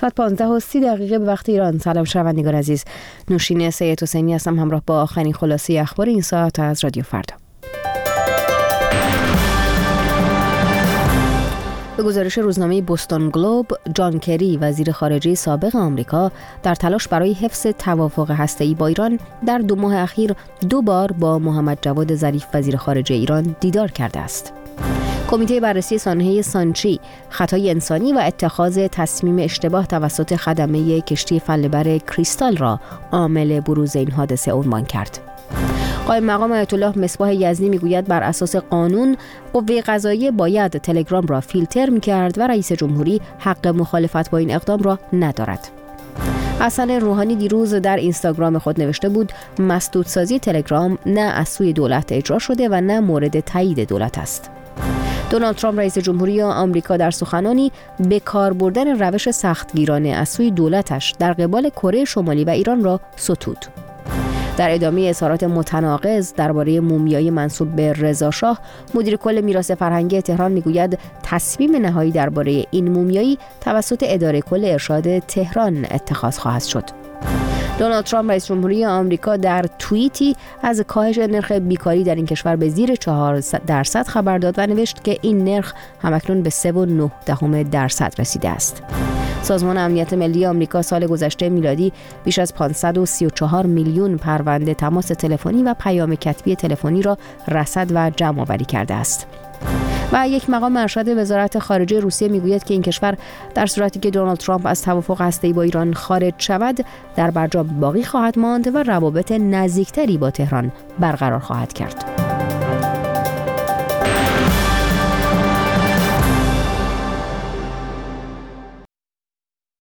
ساعت 15:30 به وقت ایران. سلام شنوندگان عزیز، نوشین سید حسینی هستم همراه با آخرین خلاصه اخبار این ساعت از رادیو فردا. به گزارش روزنامه بوستون گلوب، جان کری وزیر خارجه سابق آمریکا در تلاش برای حفظ توافق هسته‌ای با ایران در 2 ماه اخیر 2 بار با محمد جواد ظریف وزیر خارجه ایران دیدار کرده است. کمیته بررسی سانحه سانچی، خطای انسانی و اتخاذ تصمیم اشتباه توسط خدمه کشتی فن‌بر کریستال را عامل بروز این حادثه عنوان کرد. قائم مقام آیت الله مصباح یزدی میگوید بر اساس قانون قوه قضاییه باید تلگرام را فیلتر میکرد و رئیس جمهوری حق مخالفت با این اقدام را ندارد. حسن روحانی دیروز در اینستاگرام خود نوشته بود مسدودسازی تلگرام نه از سوی دولت اجرا شده و نه مورد تایید دولت است. دونالد ترامپ رئیس جمهوری آمریکا در سخنانی به کار بردن روش سختگیرانه از سوی دولتش در قبال کره شمالی و ایران را ستود. در ادامه اظهارات متناقض درباره مومیایی منسوب به رضا شاه، مدیر کل میراث فرهنگی تهران میگوید تصمیم نهایی درباره این مومیایی توسط اداره کل ارشاد تهران اتخاذ خواهد شد. دونالد ترامپ رئیس جمهوری آمریکا در توییتی از کاهش نرخ بیکاری در این کشور به زیر 4% خبر داد و نوشت که این نرخ همکنون به 3.9% رسیده است. سازمان امنیت ملی آمریکا سال گذشته میلادی بیش از 534 میلیون پرونده تماس تلفنی و پیام کتبی تلفنی را رصد و جمع آوری کرده است. و یک مقام ارشد وزارت خارجه روسیه میگوید که این کشور در صورتی که دونالد ترامپ از توافق هسته‌ای با ایران خارج شود در برجام باقی خواهد ماند و روابط نزدیکتری با تهران برقرار خواهد کرد.